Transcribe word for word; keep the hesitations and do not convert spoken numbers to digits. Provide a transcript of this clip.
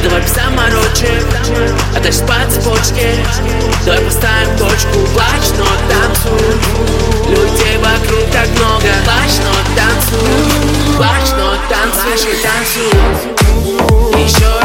Давай заморочим, а дальше по цепочке. Давай поставим точку, плачь, но танцуй. Людей вокруг так много. Плачь, но танцуй. Плачь, но танцуй. Плачь и танцуй. Еще